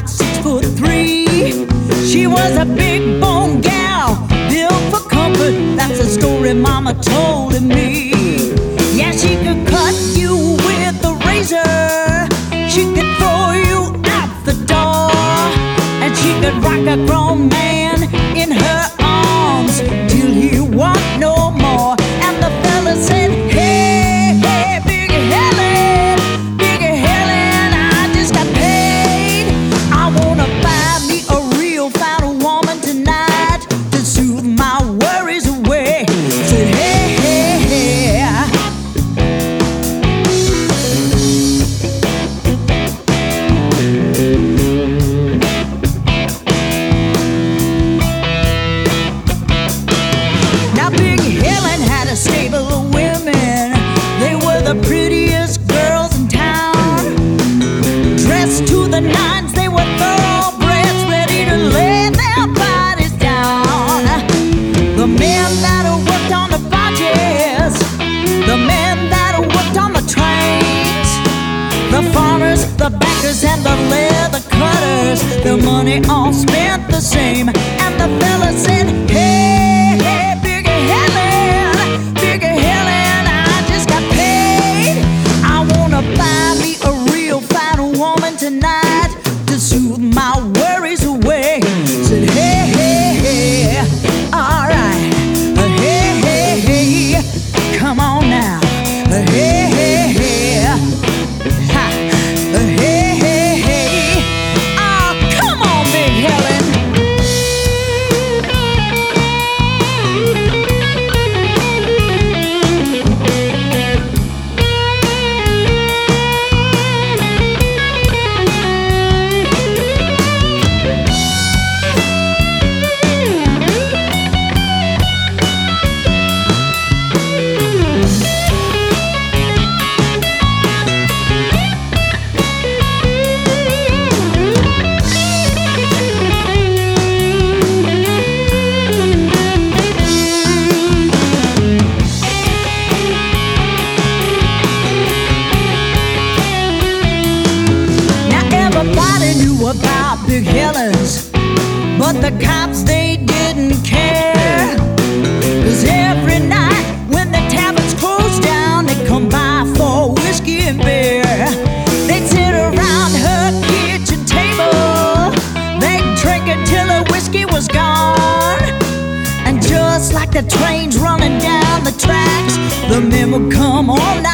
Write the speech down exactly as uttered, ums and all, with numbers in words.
about six foot three. She was a big bone gal, built for comfort. That's a story Mama told me. Yeah, she could cut you with a razor. She could throw you out the door, and she could rock a grown man in her arms till he want no more. And the fella said, hey, hey, Big Helen, Big Helen, I just got paid. I wanna buy me a real fine woman tonight to soothe my worries away. Said, hey, hey, hey. Now Big Helen had a stable of women. They were the prettiest girls in town. Dressed to the nines, they were thoroughbreds, ready to lay their bodies down. The men that worked on the barges, the men that worked on the trains, the farmers, the bankers, and the leather cutters, their money all spent the same. And the fella said, hey, hey, Big Helen, Big Helen, I just got paid. I wanna buy me a real fine woman tonight to soothe my worries away. Said, hey, hey, hey, all right, hey, hey, hey, come on now, hey, hey, hey, ha, hey, hey, hey, oh, come on, Big Helen. Everybody knew about Big Helens, but the cops, they didn't care. Cause every night when the taverns closed down, they'd come by for whiskey and beer. They'd sit around her kitchen table, they'd drink until her whiskey was gone. And just like the trains running down the tracks, the men would come all night